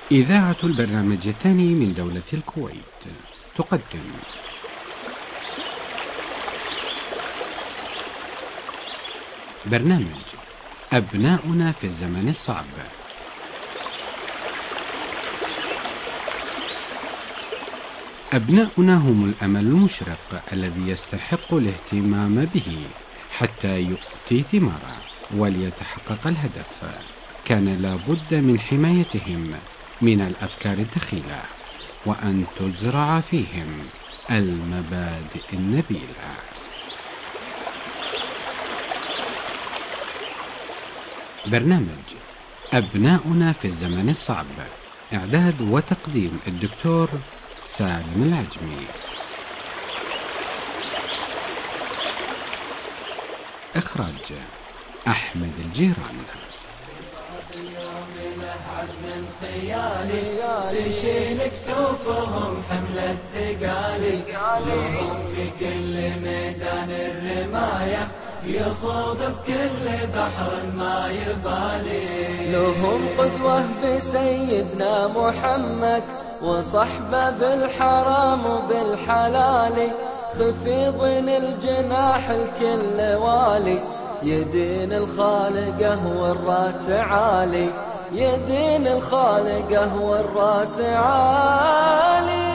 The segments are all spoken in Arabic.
إذاعة البرنامج الثاني من دولة الكويت تقدم برنامج أبناؤنا في الزمن الصعب. أبناؤنا هم الأمل المشرق الذي يستحق الاهتمام به حتى يؤتي ثماره وليتحقق الهدف. كان لابد من حمايتهم من الأفكار الدخيلة وأن تزرع فيهم المبادئ النبيلة. برنامج أبناؤنا في الزمن الصعب، إعداد وتقديم الدكتور سالم العجمي، إخراج أحمد الجيران. عزم خيالي تشيل كتوفهم حمل الثقالي، لهم في كل ميدان الرماية يخوض بكل بحر ما يبالي. لهم قدوة بسيدنا محمد وصحبه بالحرام وبالحلال، خفيض الجناح الكل والي، يدين الخالقه والراس عالي، يدين الخالقه والراس عالي.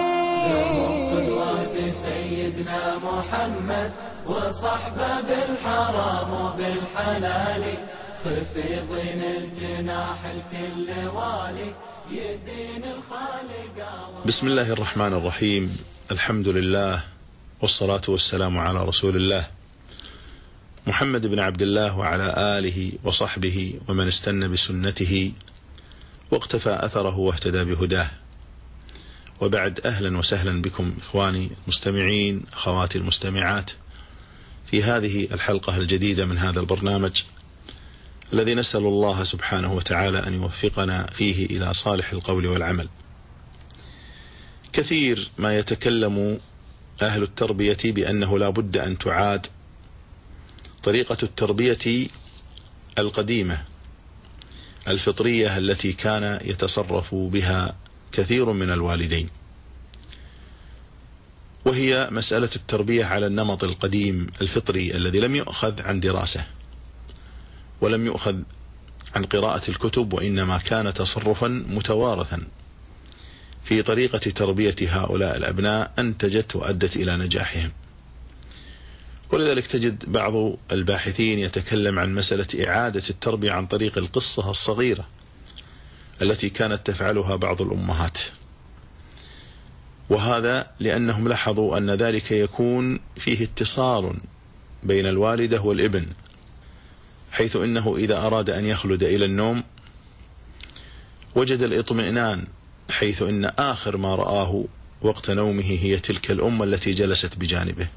قدوة بسيدنا محمد وصحبه بالحرام وبالحلال، خفيضين الجناح الكل والي، يدين الخالقه. بسم الله الرحمن الرحيم، الحمد لله والصلاة والسلام على رسول الله محمد بن عبد الله وعلى آله وصحبه ومن استنى بسنته واقتفى أثره واهتدى بهداه. وبعد، أهلا وسهلا بكم إخواني المستمعين، أخواتي المستمعات، في هذه الحلقة الجديدة من هذا البرنامج الذي نسأل الله سبحانه وتعالى أن يوفقنا فيه إلى صالح القول والعمل. كثير ما يتكلم أهل التربية بأنه لا بد أن تعاد طريقة التربية القديمة الفطرية التي كان يتصرف بها كثير من الوالدين، وهي مسألة التربية على النمط القديم الفطري الذي لم يؤخذ عن دراسة ولم يؤخذ عن قراءة الكتب، وإنما كان تصرفا متوارثا في طريقة تربية هؤلاء الأبناء أنتجت وأدت إلى نجاحهم. ولذلك تجد بعض الباحثين يتكلم عن مسألة إعادة التربية عن طريق القصة الصغيرة التي كانت تفعلها بعض الأمهات، وهذا لأنهم لاحظوا أن ذلك يكون فيه اتصال بين الوالدة والابن، حيث إنه إذا أراد أن يخلد إلى النوم وجد الإطمئنان، حيث إن آخر ما رآه وقت نومه هي تلك الأم التي جلست بجانبه.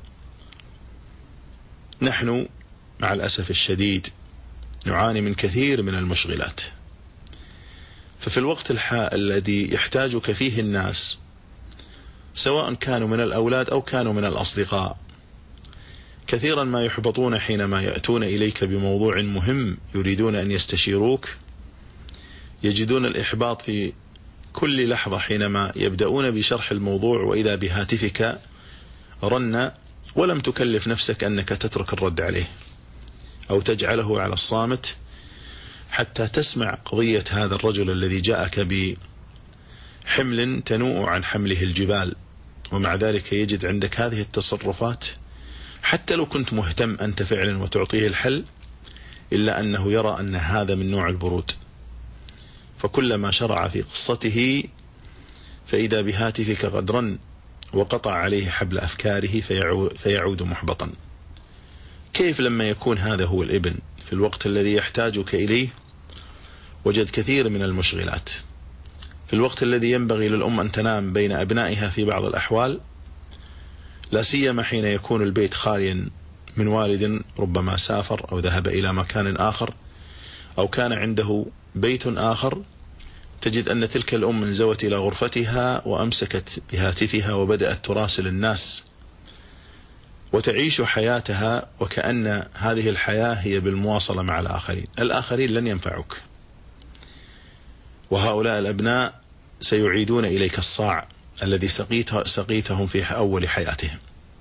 نحن مع الأسف الشديد نعاني من كثير من المشغلات، ففي الوقت الذي يحتاجك فيه الناس، سواء كانوا من الأولاد أو كانوا من الأصدقاء، كثيرا ما يحبطون حينما يأتون إليك بموضوع مهم يريدون أن يستشيروك، يجدون الإحباط في كل لحظة حينما يبدأون بشرح الموضوع وإذا بهاتفك رن ولم تكلف نفسك أنك تترك الرد عليه أو تجعله على الصامت حتى تسمع قضية هذا الرجل الذي جاءك بحمل تنوء عن حمله الجبال، ومع ذلك يجد عندك هذه التصرفات، حتى لو كنت مهتم أنت فعلا وتعطيه الحل، إلا أنه يرى أن هذا من نوع البرود، فكلما شرع في قصته فإذا بهاتفك قد رن وقطع عليه حبل أفكاره فيعود محبطا. كيف لما يكون هذا هو الابن في الوقت الذي يحتاجك إليه وجد كثير من المشغلات، في الوقت الذي ينبغي للأم أن تنام بين أبنائها في بعض الأحوال، لا سيما حين يكون البيت خاليا من والد ربما سافر أو ذهب إلى مكان آخر أو كان عنده بيت آخر، تجد أن تلك الأم انزوت إلى غرفتها وأمسكت بهاتفها وبدأت تراسل الناس وتعيش حياتها، وكأن هذه الحياة هي بالمواصلة مع الآخرين. الآخرين لن ينفعوك، وهؤلاء الأبناء سيعيدون إليك الصاع الذي سقيتهم في أول حياتهم.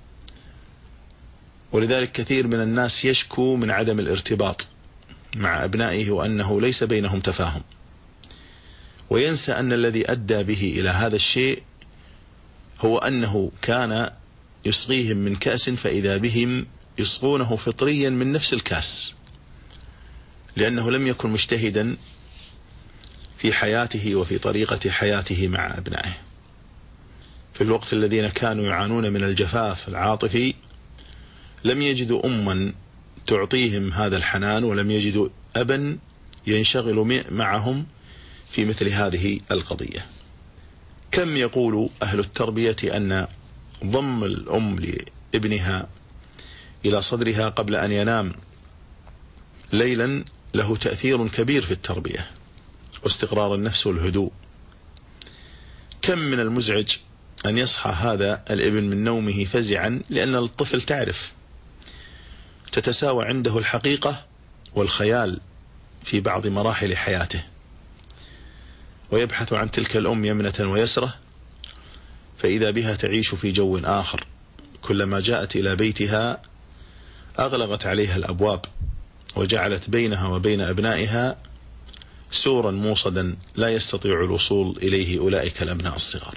ولذلك كثير من الناس يشكو من عدم الارتباط مع أبنائه وأنه ليس بينهم تفاهم، وينسى أن الذي أدى به إلى هذا الشيء هو أنه كان يسقيهم من كأس فإذا بهم يسقونه فطريا من نفس الكأس، لأنه لم يكن مجتهدا في حياته وفي طريقة حياته مع أبنائه. في الوقت الذين كانوا يعانون من الجفاف العاطفي لم يجدوا أما تعطيهم هذا الحنان، ولم يجدوا أبا ينشغل معهم في مثل هذه القضية. كم يقول أهل التربية أن ضم الأم لابنها إلى صدرها قبل أن ينام ليلا له تأثير كبير في التربية واستقرار النفس والهدوء. كم من المزعج أن يصحى هذا الابن من نومه فزعا، لأن الطفل تعرف تتساوى عنده الحقيقة والخيال في بعض مراحل حياته، ويبحث عن تلك الأم يمنة ويسرة، فإذا بها تعيش في جو آخر. كلما جاءت إلى بيتها أغلقت عليها الأبواب وجعلت بينها وبين أبنائها سورا موصدا لا يستطيع الوصول إليه أولئك الأبناء الصغار.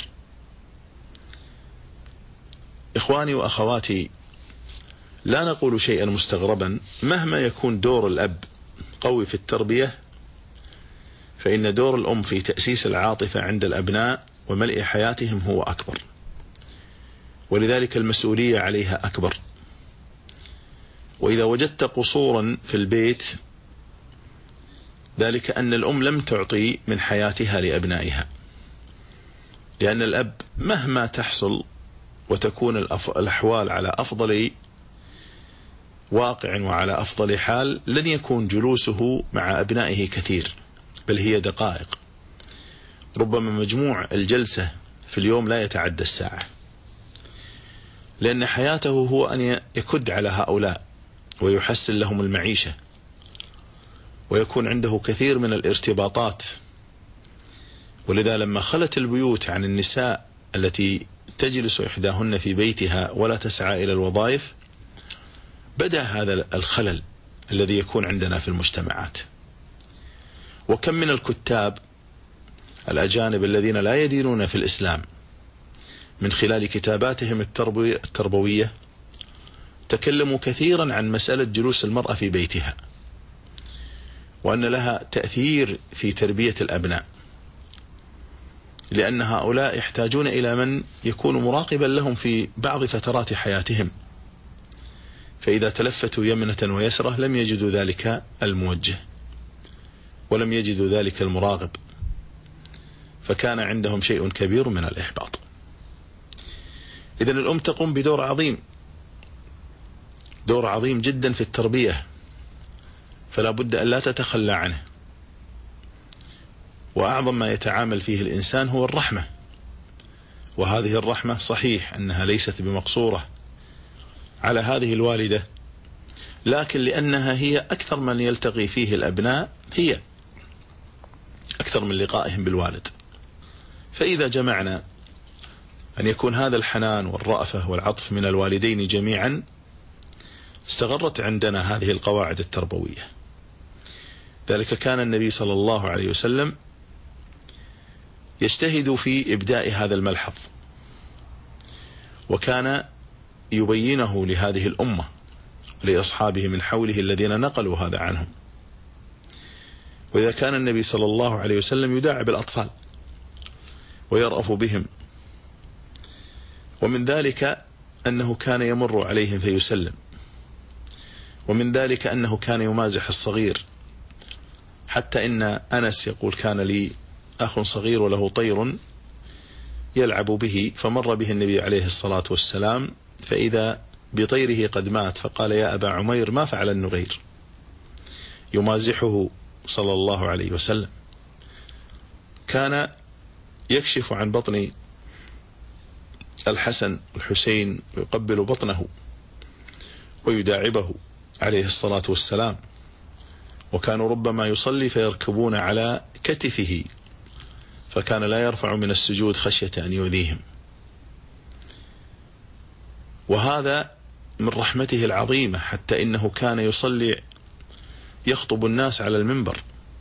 إخواني وأخواتي، لا نقول شيئا مستغربا، مهما يكون دور الأب قوي في التربية فإن دور الأم في تأسيس العاطفة عند الأبناء وملء حياتهم هو أكبر، ولذلك المسؤولية عليها أكبر. وإذا وجدت قصورا في البيت ذلك أن الأم لم تعطي من حياتها لأبنائها، لأن الأب مهما تحصل وتكون الأحوال على أفضل واقع وعلى أفضل حال لن يكون جلوسه مع أبنائه كثير، بل هي دقائق، ربما مجموع الجلسة في اليوم لا يتعدى الساعة، لأن حياته هو أن يكد على هؤلاء ويحسن لهم المعيشة، ويكون عنده كثير من الارتباطات. ولذا لما خلت البيوت عن النساء التي تجلس إحداهن في بيتها ولا تسعى إلى الوظائف، بدأ هذا الخلل الذي يكون عندنا في المجتمعات. وكم من الكتاب الأجانب الذين لا يدينون في الإسلام من خلال كتاباتهم التربوية تكلموا كثيرا عن مسألة جلوس المرأة في بيتها، وأن لها تأثير في تربية الأبناء، لأن هؤلاء يحتاجون إلى من يكون مراقبا لهم في بعض فترات حياتهم، فإذا تلفتوا يمنة ويسرة لم يجدوا ذلك الموجه ولم يجدوا ذلك المراقب، فكان عندهم شيء كبير من الإحباط. إذن الأم تقوم بدور عظيم، دور عظيم جدا في التربية، فلا بد أن لا تتخلى عنه. وأعظم ما يتعامل فيه الإنسان هو الرحمة، وهذه الرحمة صحيح أنها ليست بمقصورة على هذه الوالدة، لكن لأنها هي أكثر من يلتقي فيه الأبناء، هي أكثر من لقائهم بالوالد. فإذا جمعنا أن يكون هذا الحنان والرأفة والعطف من الوالدين جميعا، استغرت عندنا هذه القواعد التربوية. ذلك كان النبي صلى الله عليه وسلم يجتهد في إبداء هذا الملحظ، وكان يبينه لهذه الأمة لأصحابه من حوله الذين نقلوا هذا عنهم. وإذا كان النبي صلى الله عليه وسلم يداعب الأطفال ويرأف بهم، ومن ذلك أنه كان يمر عليهم فيسلم، ومن ذلك أنه كان يمازح الصغير، حتى إن أنس يقول كان لي أخ صغير وله طير يلعب به، فمر به النبي عليه الصلاة والسلام فإذا بطيره قد مات، فقال يا أبا عمير ما فعل النغير، يمازحه صلى الله عليه وسلم. كان يكشف عن بطن الحسن والحسين ويقبل بطنه ويداعبه عليه الصلاة والسلام، وكانوا ربما يصلي فيركبون على كتفه فكان لا يرفع من السجود خشية أن يؤذيهم. وهذا من رحمته العظيمة، حتى إنه كان يصلي يخطب الناس على المنبر،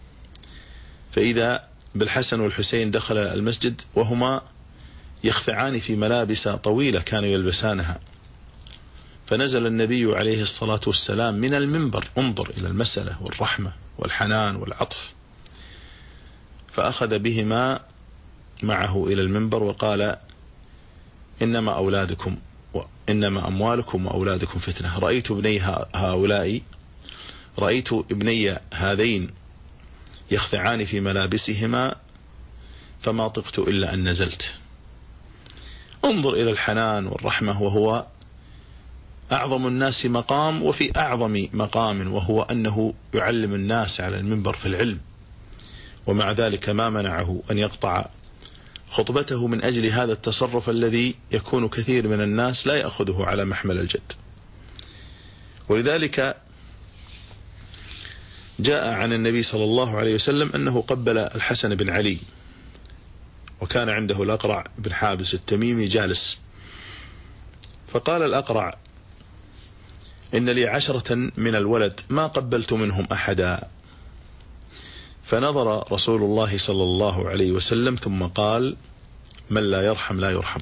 فإذا بالحسن والحسين دخل المسجد وهما يخفعان في ملابس طويلة كانوا يلبسانها، فنزل النبي عليه الصلاة والسلام من المنبر، انظر إلى المسألة والرحمة والحنان والعطف، فأخذ بهما معه إلى المنبر وقال: إنما أولادكم وإنما أموالكم وأولادكم فتنة. رأيت ابني هذين يخفعان في ملابسهما فما طقت إلا أن نزلت. انظر إلى الحنان والرحمة، وهو أعظم الناس مقام وفي أعظم مقام، وهو أنه يعلم الناس على المنبر في العلم، ومع ذلك ما منعه أن يقطع خطبته من أجل هذا التصرف الذي يكون كثير من الناس لا يأخذه على محمل الجد. ولذلك جاء عن النبي صلى الله عليه وسلم أنه قبل الحسن بن علي، وكان عنده الأقرع بن حابس التميمي جالس، فقال الأقرع: إن لي 10 من الولد ما قبلت منهم أحدا. فنظر رسول الله صلى الله عليه وسلم ثم قال: من لا يرحم لا يرحم.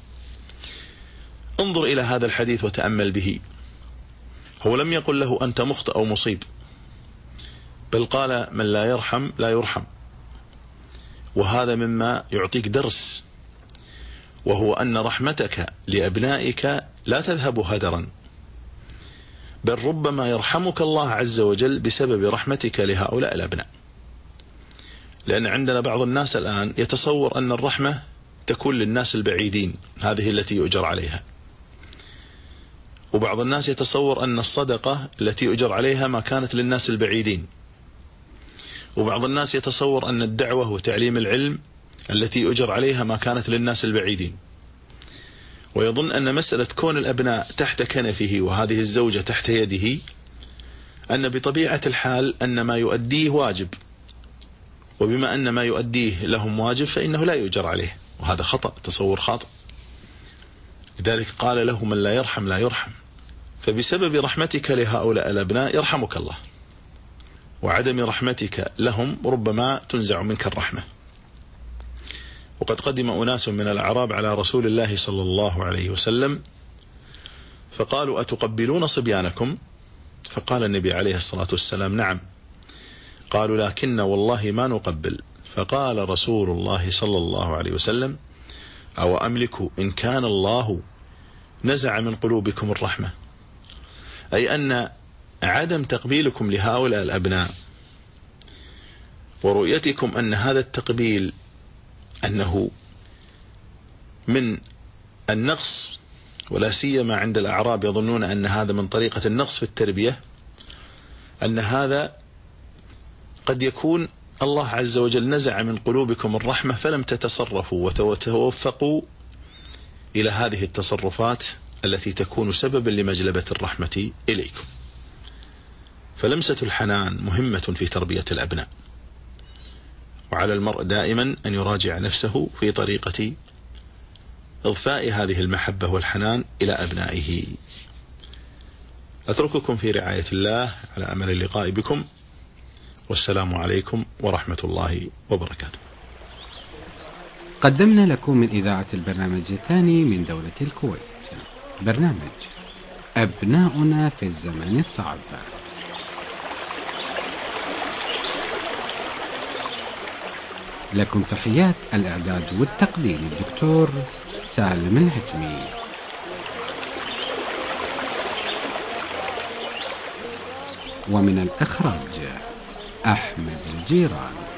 انظر إلى هذا الحديث وتأمل به، هو لم يقل له أنت مخطئ أو مصيب، بل قال: من لا يرحم لا يرحم. وهذا مما يعطيك درس، وهو أن رحمتك لأبنائك لا تذهب هدرا، بل ربما يرحمك الله عز وجل بسبب رحمتك لهؤلاء الأبناء. لأن عندنا بعض الناس الآن يتصور أن الرحمة تكون للناس البعيدين، هذه التي يؤجر عليها، وبعض الناس يتصور أن الصدقة التي يؤجر عليها ما كانت للناس البعيدين، وبعض الناس يتصور أن الدعوة وتعليم العلم التي يؤجر عليها ما كانت للناس البعيدين، ويظن أن مسألة كون الأبناء تحت كنفه وهذه الزوجة تحت يده أن بطبيعة الحال أن ما يؤديه واجب، وبما أن ما يؤديه لهم واجب فإنه لا يؤجر عليه، وهذا خطأ، تصور خاطئ. لذلك قال له: من لا يرحم لا يرحم. فبسبب رحمتك لهؤلاء الأبناء يرحمك الله، وعدم رحمتك لهم ربما تنزع منك الرحمة. وقد قدم أناس من الأعراب على رسول الله صلى الله عليه وسلم فقالوا: أتقبلون صبيانكم؟ فقال النبي عليه الصلاة والسلام: نعم. قالوا: لكن والله ما نقبل. فقال رسول الله صلى الله عليه وسلم: أو أملك إن كان الله نزع من قلوبكم الرحمة، أي أن عدم تقبيلكم لهؤلاء الأبناء ورؤيتكم أن هذا التقبيل أنه من النقص، ولا سيما عند الأعراب يظنون أن هذا من طريقة النقص في التربية، أن هذا قد يكون الله عز وجل نزع من قلوبكم الرحمة فلم تتصرفوا وتوفقوا إلى هذه التصرفات التي تكون سببا لمجلبة الرحمة إليكم. فلمسة الحنان مهمة في تربية الأبناء، وعلى المرء دائما أن يراجع نفسه في طريقة إضفاء هذه المحبة والحنان إلى أبنائه. أترككم في رعاية الله على أمل اللقاء بكم، والسلام عليكم ورحمة الله وبركاته. قدمنا لكم من إذاعة البرنامج الثاني من دولة الكويت برنامج أبناؤنا في الزمن الصعب. لكم تحيات الإعداد والتقديم الدكتور سالم الهجمي. ومن الإخراج أحمد الجيران.